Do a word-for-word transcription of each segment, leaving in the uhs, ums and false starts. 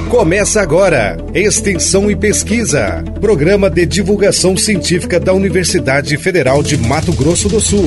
Começa agora, Extensão e Pesquisa, programa de divulgação científica da Universidade Federal de Mato Grosso do Sul.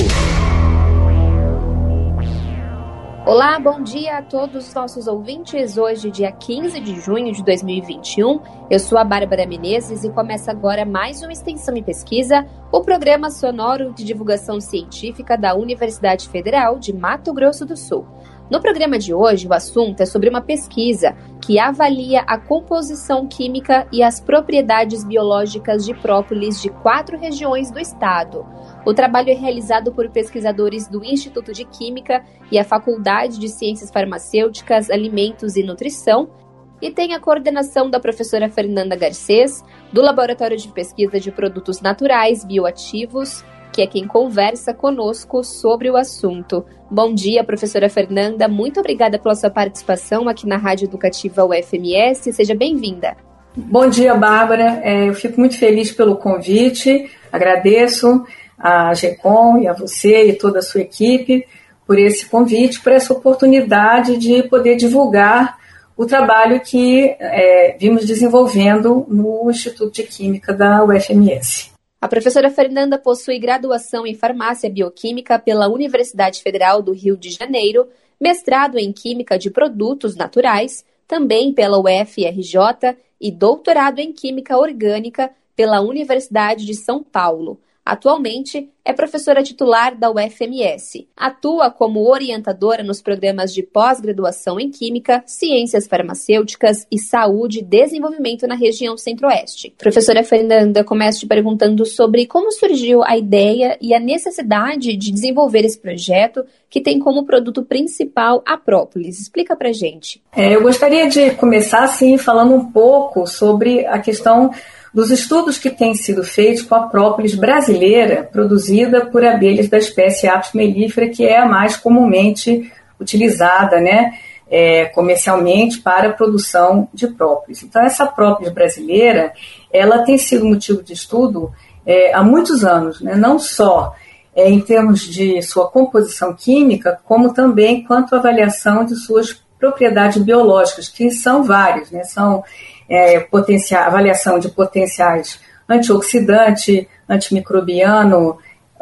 Olá, bom dia a todos os nossos ouvintes. Hoje, dia quinze de junho de dois mil e vinte e um, eu sou a Bárbara Menezes e começa agora mais uma Extensão e Pesquisa, o programa sonoro de divulgação científica da Universidade Federal de Mato Grosso do Sul. No programa de hoje, o assunto é sobre uma pesquisa que avalia a composição química e as propriedades biológicas de própolis de quatro regiões do estado. O trabalho é realizado por pesquisadores do Instituto de Química e a Faculdade de Ciências Farmacêuticas, Alimentos e Nutrição e tem a coordenação da professora Fernanda Garcês, do Laboratório de Pesquisa de Produtos Naturais Bioativos, que é quem conversa conosco sobre o assunto. Bom dia, professora Fernanda. Muito obrigada pela sua participação aqui na Rádio Educativa U F M S. Seja bem-vinda. Bom dia, Bárbara. É, eu fico muito feliz pelo convite. Agradeço a GECOM e a você e toda a sua equipe por esse convite, por essa oportunidade de poder divulgar o trabalho que é, vimos desenvolvendo no Instituto de Química da U F M S. A professora Fernanda possui graduação em Farmácia Bioquímica pela Universidade Federal do Rio de Janeiro, mestrado em Química de Produtos Naturais, também pela U F R J, e doutorado em Química Orgânica pela Universidade de São Paulo. Atualmente, é professora titular da U F M S. Atua como orientadora nos programas de pós-graduação em Química, Ciências Farmacêuticas e Saúde e Desenvolvimento na região Centro-Oeste. Professora Fernanda, começo te perguntando sobre como surgiu a ideia e a necessidade de desenvolver esse projeto que tem como produto principal a própolis. Explica pra gente. É, eu gostaria de começar, assim, falando um pouco sobre a questão dos estudos que têm sido feitos com a própolis brasileira produzida por abelhas da espécie Apis mellifera, que é a mais comumente utilizada, né, é, comercialmente para a produção de própolis. Então, essa própolis brasileira, ela tem sido motivo de estudo é, há muitos anos, né, não só é, em termos de sua composição química, como também quanto à avaliação de suas propriedades biológicas, que são várias, né, são É, potencial, avaliação de potenciais antioxidante, antimicrobiano,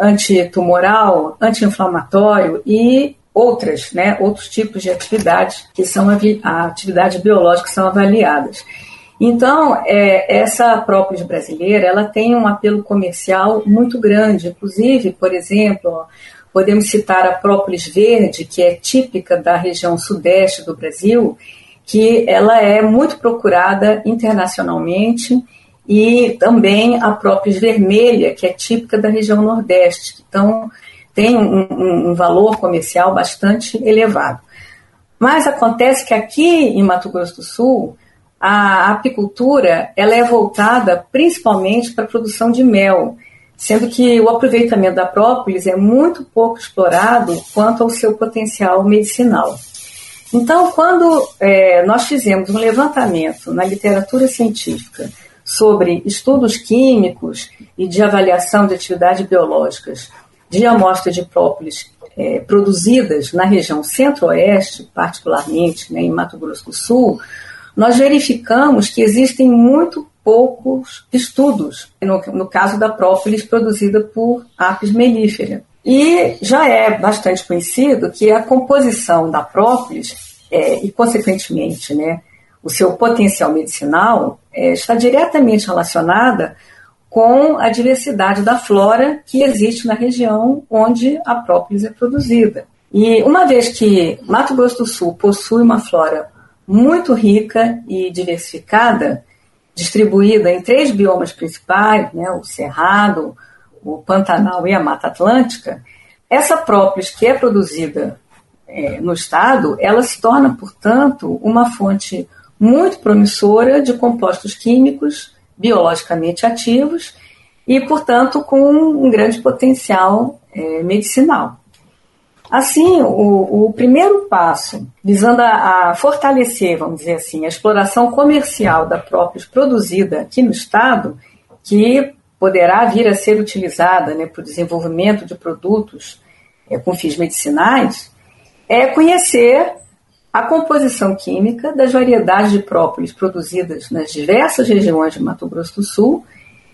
antitumoral, anti-inflamatório e outras, né, outros tipos de atividades que são a atividades biológicas que são avaliadas. Então, é, essa própolis brasileira, ela tem um apelo comercial muito grande. Inclusive, por exemplo, ó, podemos citar a própolis verde, que é típica da região sudeste do Brasil, que ela é muito procurada internacionalmente, e também a própolis vermelha, que é típica da região nordeste. Então, tem um, um, um valor comercial bastante elevado. Mas acontece que aqui em Mato Grosso do Sul, a apicultura ela é voltada principalmente para a produção de mel, sendo que o aproveitamento da própolis é muito pouco explorado quanto ao seu potencial medicinal. Então, quando é, nós fizemos um levantamento na literatura científica sobre estudos químicos e de avaliação de atividades biológicas de amostras de própolis é, produzidas na região centro-oeste, particularmente, né, em Mato Grosso do Sul, nós verificamos que existem muito poucos estudos, no, no caso da própolis produzida por Apis mellifera. E já é bastante conhecido que a composição da própolis é, e, consequentemente, né, o seu potencial medicinal é, está diretamente relacionada com a diversidade da flora que existe na região onde a própolis é produzida. E uma vez que Mato Grosso do Sul possui uma flora muito rica e diversificada, distribuída em três biomas principais, né, o Cerrado, o Pantanal e a Mata Atlântica, essa própolis que é produzida é, no estado, ela se torna, portanto, uma fonte muito promissora de compostos químicos biologicamente ativos e, portanto, com um grande potencial é, medicinal. Assim, o, o primeiro passo, visando a, a fortalecer, vamos dizer assim, a exploração comercial da própolis produzida aqui no estado, que poderá vir a ser utilizada, né, para o desenvolvimento de produtos é, com fins medicinais, é conhecer a composição química das variedades de própolis produzidas nas diversas regiões de Mato Grosso do Sul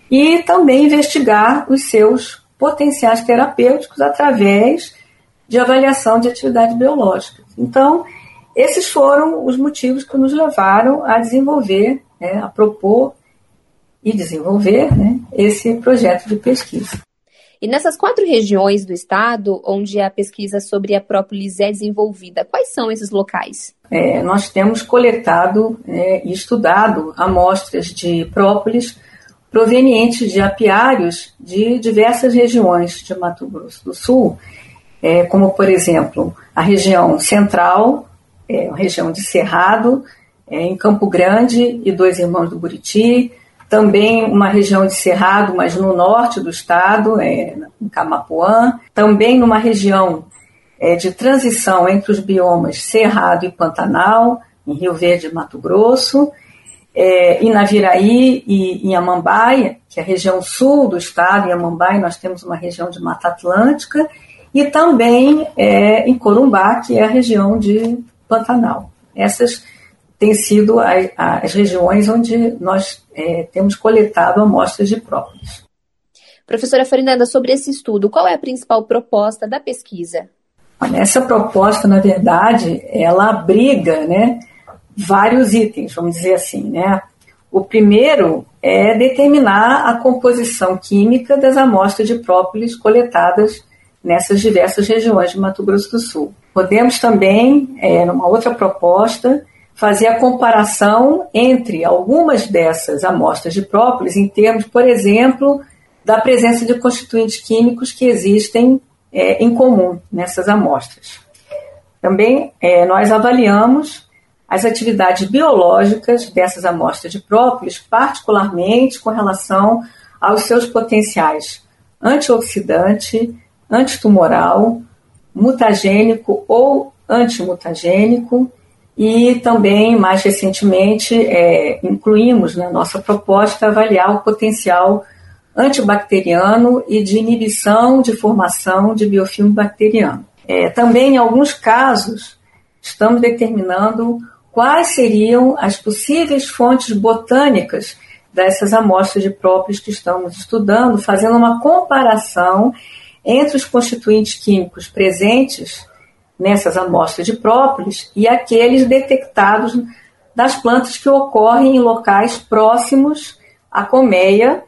e também investigar os seus potenciais terapêuticos através de avaliação de atividade biológica. Então, esses foram os motivos que nos levaram a desenvolver, né, a propor e desenvolver, né, esse projeto de pesquisa. E nessas quatro regiões do estado onde a pesquisa sobre a própolis é desenvolvida, quais são esses locais? É, nós temos coletado é, e estudado amostras de própolis provenientes de apiários de diversas regiões de Mato Grosso do Sul, é, como, por exemplo, a região central, é, a região de Cerrado, é, em Campo Grande e Dois Irmãos do Buriti, também uma região de Cerrado, mas no norte do estado, é, em Camapuã, também numa região é, de transição entre os biomas Cerrado e Pantanal, em Rio Verde e Mato Grosso, é, em Naviraí e em Amambai, que é a região sul do estado. Em Amambai nós temos uma região de Mata Atlântica, e também é, em Corumbá, que é a região de Pantanal. Essas têm sido as, as regiões onde nós é, temos coletado amostras de própolis. Professora Fernanda, sobre esse estudo, qual é a principal proposta da pesquisa? Essa proposta, na verdade, ela abriga, né, vários itens, vamos dizer assim, né? O primeiro é determinar a composição química das amostras de própolis coletadas nessas diversas regiões de Mato Grosso do Sul. Podemos também, é, numa outra proposta, fazer a comparação entre algumas dessas amostras de própolis em termos, por exemplo, da presença de constituintes químicos que existem é, em comum nessas amostras. Também é, nós avaliamos as atividades biológicas dessas amostras de própolis, particularmente com relação aos seus potenciais antioxidante, antitumoral, mutagênico ou antimutagênico, e também, mais recentemente, é, incluímos na nossa proposta avaliar o potencial antibacteriano e de inibição de formação de biofilme bacteriano. É, também, em alguns casos, estamos determinando quais seriam as possíveis fontes botânicas dessas amostras de própolis que estamos estudando, fazendo uma comparação entre os constituintes químicos presentes nessas amostras de própolis e aqueles detectados das plantas que ocorrem em locais próximos à colmeia,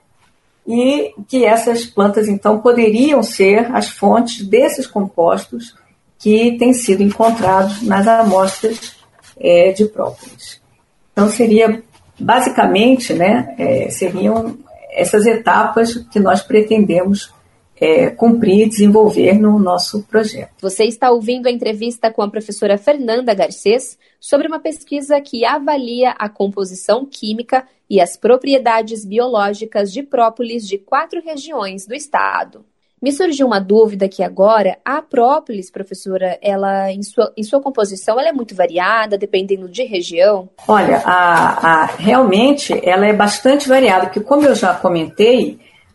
e que essas plantas, então, poderiam ser as fontes desses compostos que têm sido encontrados nas amostras é, de própolis. Então, seria, basicamente, né, é, seriam essas etapas que nós pretendemos É, cumprir e desenvolver no nosso projeto. Você está ouvindo a entrevista com a professora Fernanda Garcês sobre uma pesquisa que avalia a composição química e as propriedades biológicas de própolis de quatro regiões do estado. Me surgiu uma dúvida aqui agora. A própolis, professora, ela, em sua, em sua composição, ela é muito variada, dependendo de região? Olha, a, a, realmente ela é bastante variada, porque, como eu já comentei,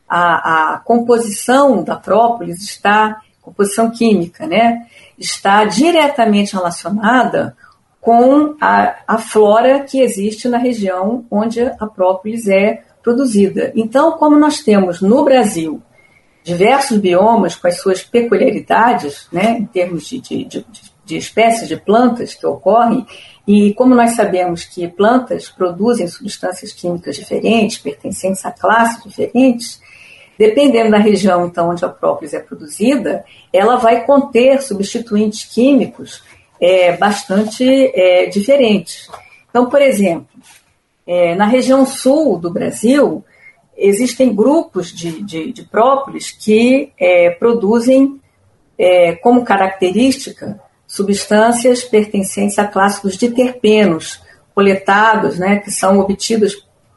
A, a composição da própolis está, composição química, né, está diretamente relacionada com a, a flora que existe na região onde a própolis é produzida. Então, como nós temos no Brasil diversos biomas com as suas peculiaridades, né, em termos de, de, de, de espécies de plantas que ocorrem, e como nós sabemos que plantas produzem substâncias químicas diferentes, pertencentes a classes diferentes, dependendo da região, então, onde a própolis é produzida, ela vai conter substituintes químicos é, bastante é, diferentes. Então, por exemplo, é, na região sul do Brasil, existem grupos de, de, de própolis que é, produzem, é, como característica, substâncias pertencentes a classe dos diterpenos, coletados, né, que são obtidos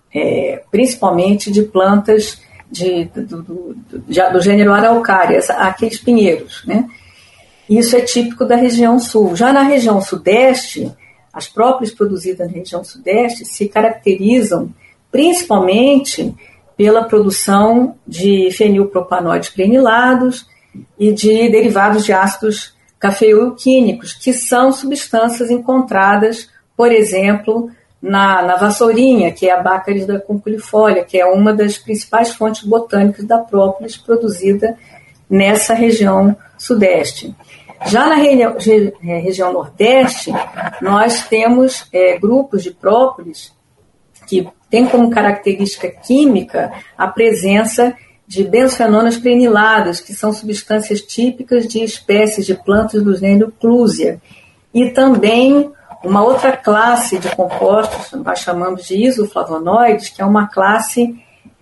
é, principalmente de plantas De, do, do, do, do gênero Araucária, aqueles pinheiros, né? Isso é típico da região sul. Já na região sudeste, as própolis produzidas na região sudeste se caracterizam principalmente pela produção de fenilpropanoides granilados e de derivados de ácidos cafeioquímicos, que são substâncias encontradas, por exemplo, na, na vassourinha, que é a Baccharis da concilifolia, que é uma das principais fontes botânicas da própolis produzida nessa região sudeste. Já na regi- região nordeste, nós temos é, grupos de própolis que têm como característica química a presença de benzofenonas preniladas, que são substâncias típicas de espécies de plantas do gênero Clusia. E também uma outra classe de compostos, nós chamamos de isoflavonoides, que é uma classe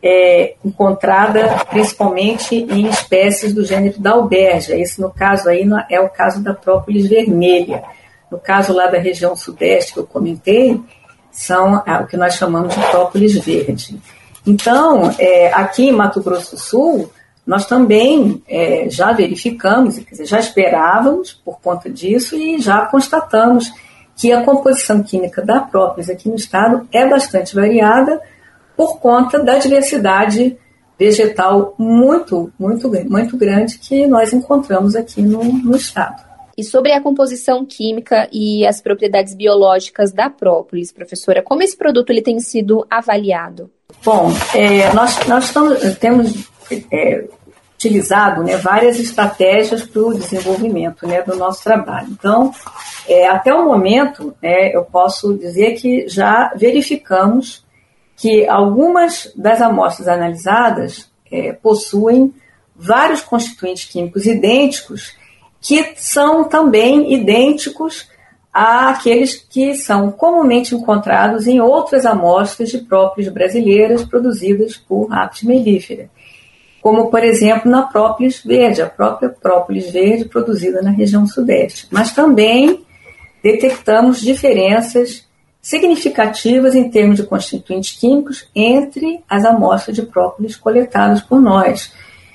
é, encontrada principalmente em espécies do gênero Dalbergia. Esse, no caso, aí, é o caso da própolis vermelha. No caso lá da região sudeste que eu comentei, são é, o que nós chamamos de própolis verde. Então, é, aqui em Mato Grosso do Sul, nós também é, já verificamos, quer dizer, já esperávamos por conta disso e já constatamos que a composição química da própolis aqui no estado é bastante variada por conta da diversidade vegetal muito, muito, muito grande que nós encontramos aqui no, no estado. E sobre a composição química e as propriedades biológicas da própolis, professora, como esse produto ele tem sido avaliado? Bom, é, nós, nós estamos, temos é, utilizado, né, várias estratégias para o desenvolvimento, né, do nosso trabalho. Então, é, até o momento, é, eu posso dizer que já verificamos que algumas das amostras analisadas é, possuem vários constituintes químicos idênticos que são também idênticos àqueles que são comumente encontrados em outras amostras de própolis brasileiras produzidas por Apis mellifera, como, por exemplo, na própolis verde, a própria própolis verde produzida na região sudeste. Mas também detectamos diferenças significativas em termos de constituintes químicos entre as amostras de própolis coletadas por nós.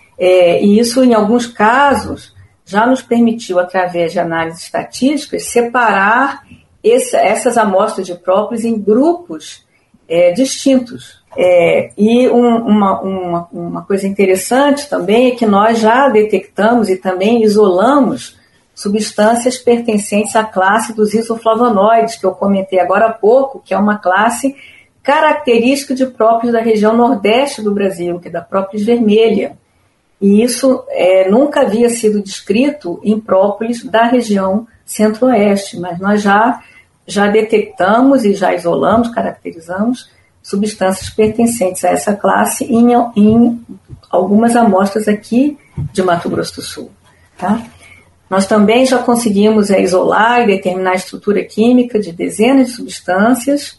É, e isso, em alguns casos, já nos permitiu, através de análises estatísticas, separar esse, essas amostras de própolis em grupos é, distintos. É, e um, uma, uma, uma coisa interessante também é que nós já detectamos e também isolamos substâncias pertencentes à classe dos isoflavonoides, que eu comentei agora há pouco, que é uma classe característica de própolis da região nordeste do Brasil, que é da própolis vermelha. E isso é, nunca havia sido descrito em própolis da região centro-oeste, mas nós já, já detectamos e já isolamos, caracterizamos substâncias pertencentes a essa classe em, em algumas amostras aqui de Mato Grosso do Sul. Tá? Nós também já conseguimos é, isolar e determinar a estrutura química de dezenas de substâncias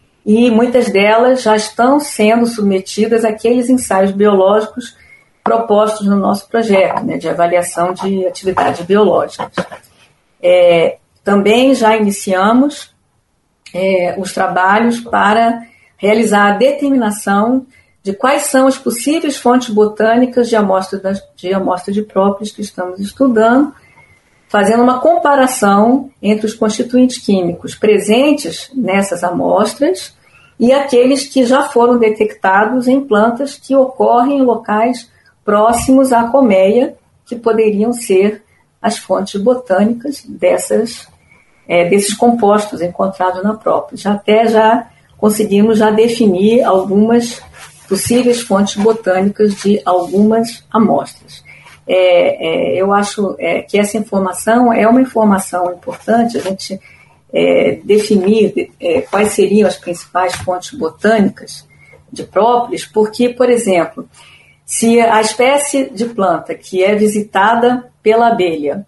e muitas delas já estão sendo submetidas àqueles ensaios biológicos propostos no nosso projeto, né, de avaliação de atividades biológicas. É, também já iniciamos é, os trabalhos para realizar a determinação de quais são as possíveis fontes botânicas de amostra, das, de, amostra de própolis que estamos estudando, fazendo uma comparação entre os constituintes químicos presentes nessas amostras e aqueles que já foram detectados em plantas que ocorrem em locais próximos à colmeia, que poderiam ser as fontes botânicas dessas, é, desses compostos encontrados na própolis. Já até já conseguimos já definir algumas possíveis fontes botânicas de algumas amostras. É, é, eu acho é, que essa informação é uma informação importante, a gente é, definir é, quais seriam as principais fontes botânicas de própolis, porque, por exemplo, se a espécie de planta que é visitada pela abelha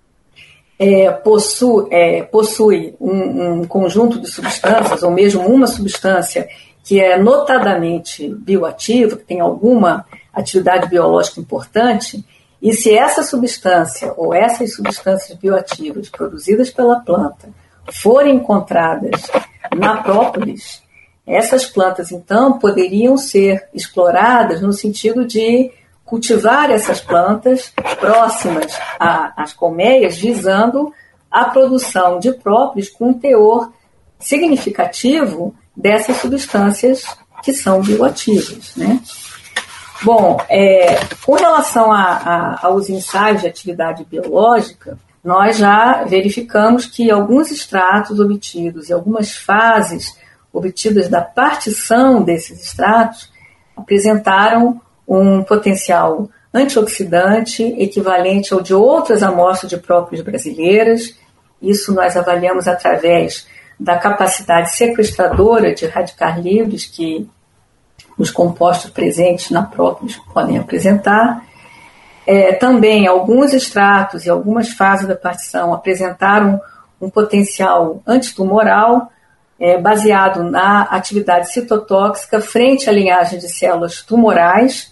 é, possui, é, possui um, um conjunto de substâncias, ou mesmo uma substância que é notadamente bioativa, que tem alguma atividade biológica importante, e se essa substância ou essas substâncias bioativas produzidas pela planta forem encontradas na própolis, essas plantas, então, poderiam ser exploradas no sentido de cultivar essas plantas próximas às colmeias, visando a produção de própolis com um teor significativo dessas substâncias que são bioativas, né? Bom, é, com relação a, a, aos ensaios de atividade biológica, nós já verificamos que alguns extratos obtidos e algumas fases obtidas da partição desses extratos apresentaram um potencial antioxidante equivalente ao de outras amostras de própolis brasileiras. Isso nós avaliamos através da capacidade sequestradora de radicais livres que os compostos presentes na própolis podem apresentar. É, também alguns extratos e algumas fases da partição apresentaram um potencial antitumoral é, baseado na atividade citotóxica frente à linhagem de células tumorais.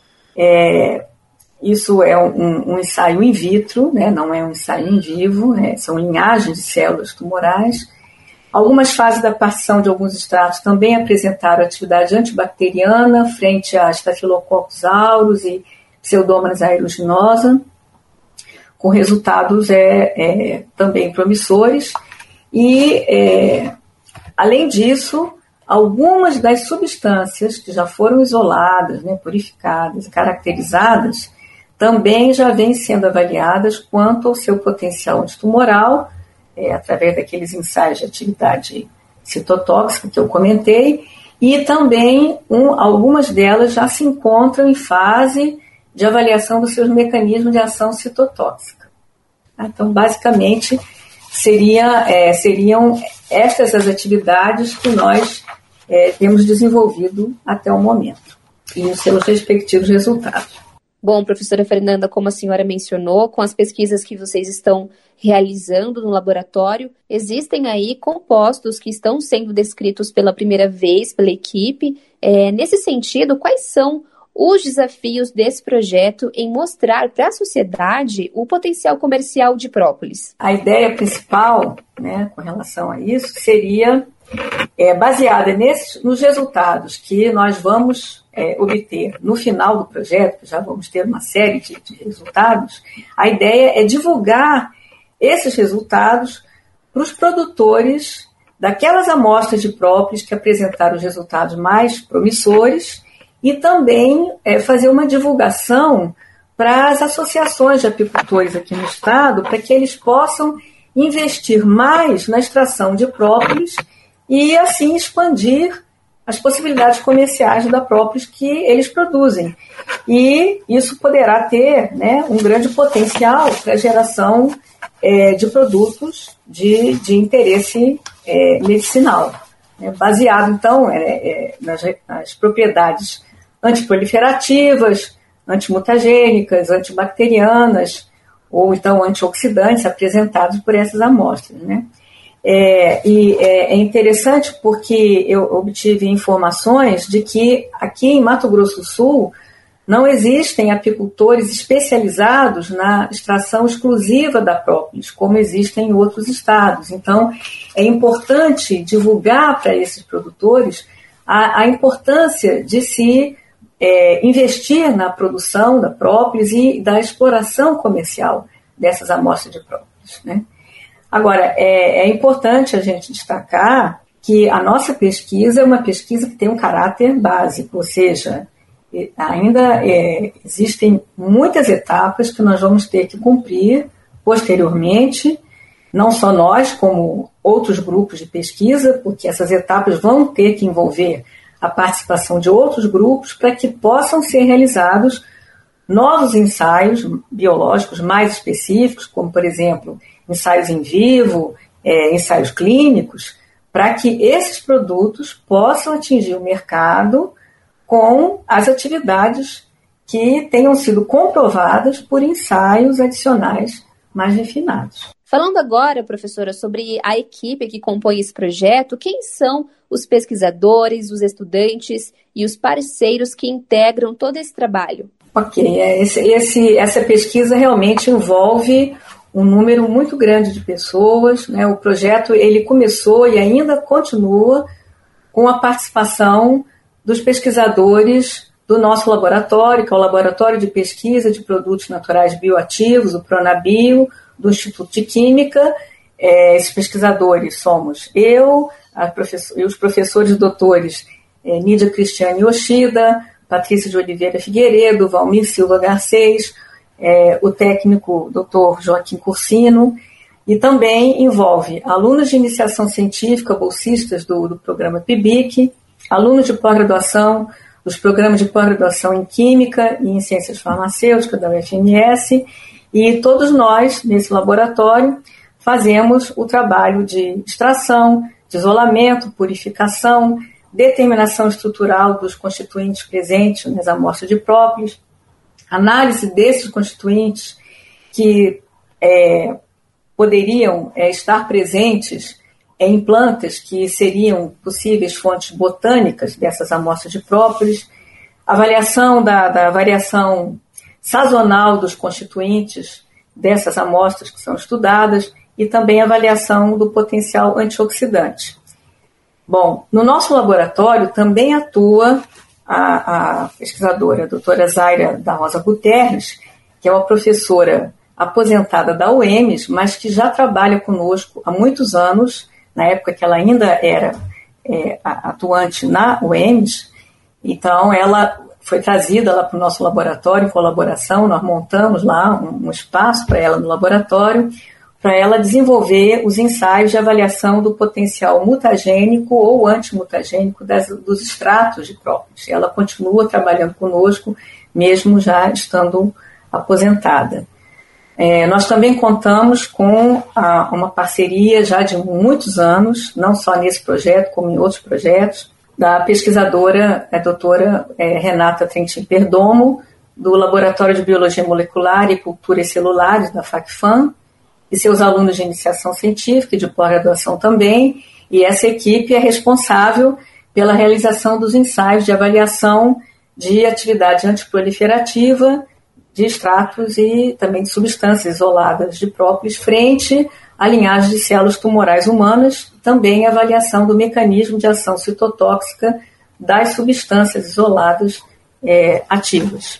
É, isso é um, um ensaio in vitro, né, não é um ensaio em vivo, né, são linhagens de células tumorais. Algumas fases da partição de alguns extratos também apresentaram atividade antibacteriana frente a Staphylococcus aureus e Pseudomonas aeruginosa, com resultados é, é, também promissores. E, é, além disso, algumas das substâncias que já foram isoladas, né, purificadas, caracterizadas, também já vêm sendo avaliadas quanto ao seu potencial antitumoral, é, através daqueles ensaios de atividade citotóxica que eu comentei, e também um, algumas delas já se encontram em fase de avaliação dos seus mecanismos de ação citotóxica. Então, basicamente, seria, é, seriam estas as atividades que nós é, temos desenvolvido até o momento e os seus respectivos resultados. Bom, professora Fernanda, como a senhora mencionou, com as pesquisas que vocês estão realizando no laboratório, existem aí compostos que estão sendo descritos pela primeira vez pela equipe. É, nesse sentido, quais são os desafios desse projeto em mostrar para a sociedade o potencial comercial de própolis? A ideia principal, né, com relação a isso, seria é, baseada nesses, nos resultados que nós vamos é, obter no final do projeto, que já vamos ter uma série de, de resultados. A ideia é divulgar esses resultados para os produtores daquelas amostras de própolis que apresentaram os resultados mais promissores e também é, fazer uma divulgação para as associações de apicultores aqui no estado, para que eles possam investir mais na extração de própolis e assim expandir as possibilidades comerciais da própolis que eles produzem. E isso poderá ter, né, um grande potencial para a geração é, de produtos de, de interesse é, medicinal, né, baseado, então, é, é, nas, nas propriedades antiproliferativas, antimutagênicas, antibacterianas ou então antioxidantes apresentados por essas amostras, né? É, e é, é interessante porque eu obtive informações de que aqui em Mato Grosso do Sul não existem apicultores especializados na extração exclusiva da própolis, como existem em outros estados. Então, é importante divulgar para esses produtores a, a importância de se é, investir na produção da própolis e da exploração comercial dessas amostras de própolis, né? Agora, é, é importante a gente destacar que a nossa pesquisa é uma pesquisa que tem um caráter básico, ou seja, ainda é, existem muitas etapas que nós vamos ter que cumprir posteriormente, não só nós, como outros grupos de pesquisa, porque essas etapas vão ter que envolver a participação de outros grupos para que possam ser realizados novos ensaios biológicos mais específicos, como, por exemplo, ensaios em vivo, é, ensaios clínicos, para que esses produtos possam atingir o mercado com as atividades que tenham sido comprovadas por ensaios adicionais mais refinados. Falando agora, professora, sobre a equipe que compõe esse projeto, quem são os pesquisadores, os estudantes e os parceiros que integram todo esse trabalho? Ok, esse, esse, essa pesquisa realmente envolve um número muito grande de pessoas, né? O projeto ele começou e ainda continua com a participação dos pesquisadores do nosso laboratório, que é o Laboratório de Pesquisa de Produtos Naturais Bioativos, o Pronabio, do Instituto de Química. É, esses pesquisadores somos eu, a professor, e os professores doutores é, Nídia Cristiane Yoshida, Patrícia de Oliveira Figueiredo, Valmir Silva Garcês, é, o técnico doutor Joaquim Cursino, e também envolve alunos de iniciação científica, bolsistas do, do programa P I B I C, alunos de pós-graduação, dos programas de pós-graduação em Química e em Ciências Farmacêuticas da U F M S, e todos nós, nesse laboratório, fazemos o trabalho de extração, de isolamento, purificação, determinação estrutural dos constituintes presentes nas amostras de própolis, análise desses constituintes que é, poderiam é, estar presentes em plantas que seriam possíveis fontes botânicas dessas amostras de própolis, avaliação da, da variação sazonal dos constituintes dessas amostras que são estudadas e também avaliação do potencial antioxidante. Bom, no nosso laboratório também atua a, a pesquisadora a doutora Zaira da Rosa Guterres, que é uma professora aposentada da U E M S, mas que já trabalha conosco há muitos anos, na época que ela ainda era é, atuante na U E M S. Então, ela foi trazida lá para o nosso laboratório em colaboração, nós montamos lá um, um espaço para ela no laboratório, para ela desenvolver os ensaios de avaliação do potencial mutagênico ou antimutagênico das, dos extratos de própolis. Ela continua trabalhando conosco, mesmo já estando aposentada. É, nós também contamos com a, uma parceria já de muitos anos, não só nesse projeto, como em outros projetos, da pesquisadora, a doutora é, Renata Trentin Perdomo, do Laboratório de Biologia Molecular e Culturas Celulares da FACFAM, e seus alunos de iniciação científica e de pós-graduação também, e essa equipe é responsável pela realização dos ensaios de avaliação de atividade antiproliferativa de extratos e também de substâncias isoladas de própolis frente a linhagens de células tumorais humanas, também a avaliação do mecanismo de ação citotóxica das substâncias isoladas é, ativas.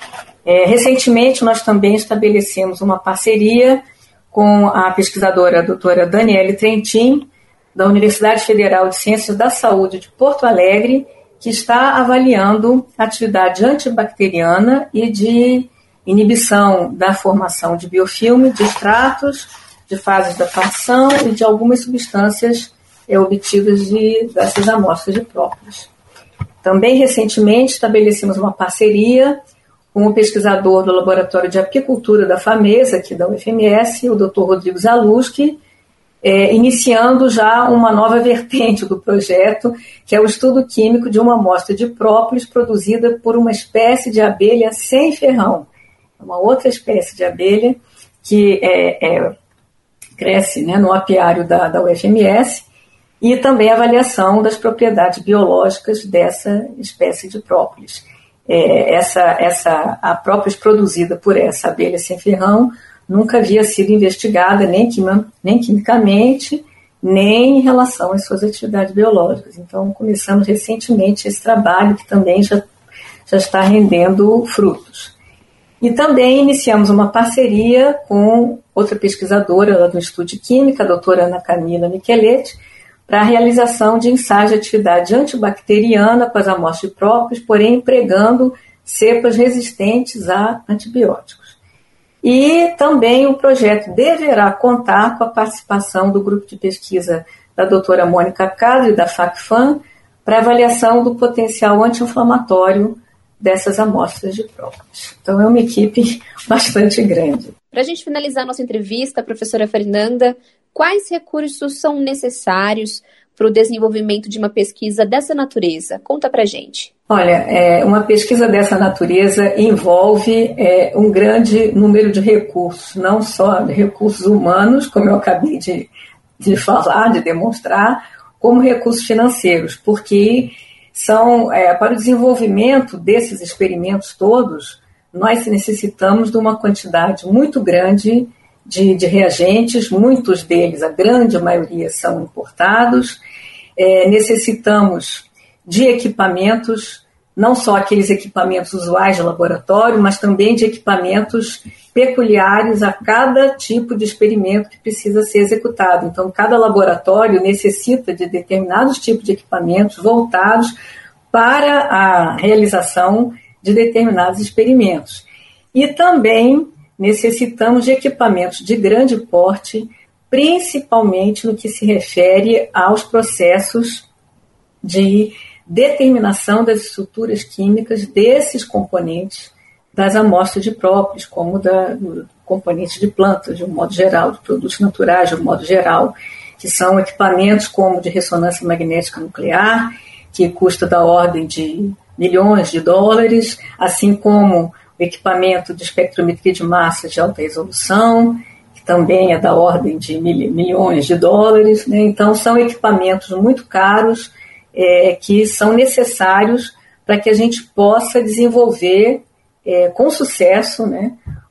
É, recentemente, nós também estabelecemos uma parceria com a pesquisadora a doutora Daniele Trentin, da Universidade Federal de Ciências da Saúde de Porto Alegre, que está avaliando a atividade antibacteriana e de inibição da formação de biofilme, de extratos, de fases da partição e de algumas substâncias é, obtidas de, dessas amostras de própolis. Também, recentemente, estabelecemos uma parceria com o pesquisador do Laboratório de Apicultura da FAMESA, aqui da U F M S, o doutor Rodrigo Zaluski, é, iniciando já uma nova vertente do projeto, que é o estudo químico de uma amostra de própolis produzida por uma espécie de abelha sem ferrão, uma outra espécie de abelha que é, é, cresce né, no apiário da, da U F M S, e também a avaliação das propriedades biológicas dessa espécie de própolis. É, essa, essa, a própolis produzida por essa abelha sem ferrão nunca havia sido investigada nem, quima, nem quimicamente, nem em relação às suas atividades biológicas. Então, começamos recentemente esse trabalho que também já, já está rendendo frutos. E também iniciamos uma parceria com outra pesquisadora lá do Instituto de Química, a doutora Ana Camila Micheletti, para a realização de ensaios de atividade antibacteriana com as amostras de própolis, porém empregando cepas resistentes a antibióticos. E também o projeto deverá contar com a participação do grupo de pesquisa da doutora Mônica Cadre, da FACFAM, para avaliação do potencial anti-inflamatório dessas amostras de própolis. Então, é uma equipe bastante grande. Para a gente finalizar a nossa entrevista, professora Fernanda, quais recursos são necessários para o desenvolvimento de uma pesquisa dessa natureza? Conta para a gente. Olha, é, uma pesquisa dessa natureza envolve é, um grande número de recursos, não só de recursos humanos, como eu acabei de, de falar, de demonstrar, como recursos financeiros, porque são, é, para o desenvolvimento desses experimentos todos, nós necessitamos de uma quantidade muito grande de, de reagentes, muitos deles, a grande maioria, são importados. É, necessitamos de equipamentos, não só aqueles equipamentos usuais de laboratório, mas também de equipamentos peculiares a cada tipo de experimento que precisa ser executado. Então, cada laboratório necessita de determinados tipos de equipamentos voltados para a realização de determinados experimentos. e também necessitamos de equipamentos de grande porte, principalmente no que se refere aos processos de determinação das estruturas químicas desses componentes das amostras de própolis, como da, do componentes de plantas, de um modo geral, de produtos naturais, de um modo geral, que são equipamentos como de ressonância magnética nuclear, que custa da ordem de milhões de dólares, assim como o equipamento de espectrometria de massa de alta resolução, que também é da ordem de mil, milhões de dólares, né? Então, são equipamentos muito caros é, que são necessários para que a gente possa desenvolver é, com sucesso, né,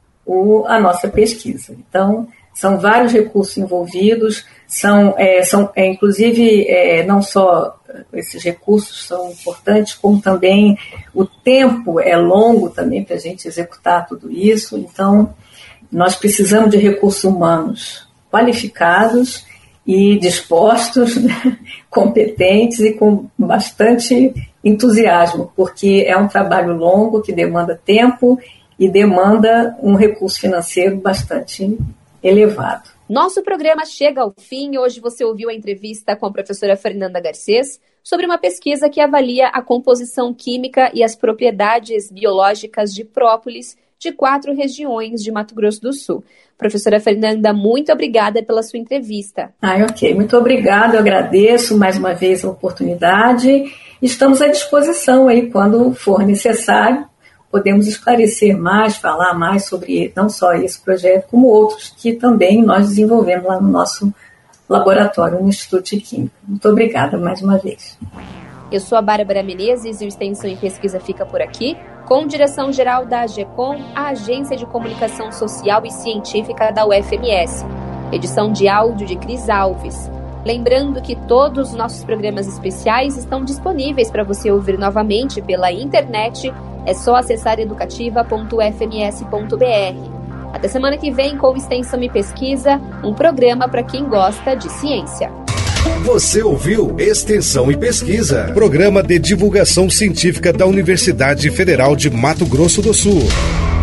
o, a nossa pesquisa. Então, são vários recursos envolvidos, são, é, são é, inclusive, é, não só esses recursos são importantes, como também o tempo é longo também para a gente executar tudo isso. Então, nós precisamos de recursos humanos qualificados e dispostos, né, competentes e com bastante entusiasmo, porque é um trabalho longo que demanda tempo e demanda um recurso financeiro bastante elevado. Nosso programa chega ao fim. Hoje você ouviu a entrevista com a professora Fernanda Garcês sobre uma pesquisa que avalia a composição química e as propriedades biológicas de própolis de quatro regiões de Mato Grosso do Sul. Professora Fernanda, muito obrigada pela sua entrevista. Ah, ok. Muito obrigada. Eu agradeço mais uma vez a oportunidade. Estamos à disposição aí quando for necessário. Podemos esclarecer mais, falar mais sobre não só esse projeto, como outros que também nós desenvolvemos lá no nosso laboratório, no Instituto de Química. Muito obrigada mais uma vez. Eu sou a Bárbara Menezes e o Extensão e Pesquisa fica por aqui, com direção-geral da AGECOM, a Agência de Comunicação Social e Científica da U F M S. Edição de áudio de Cris Alves. Lembrando que todos os nossos programas especiais estão disponíveis para você ouvir novamente pela internet. É só acessar educativa ponto u f m s ponto b r. Até semana que vem com Extensão e Pesquisa, um programa para quem gosta de ciência. Você ouviu Extensão e Pesquisa, programa de divulgação científica da Universidade Federal de Mato Grosso do Sul.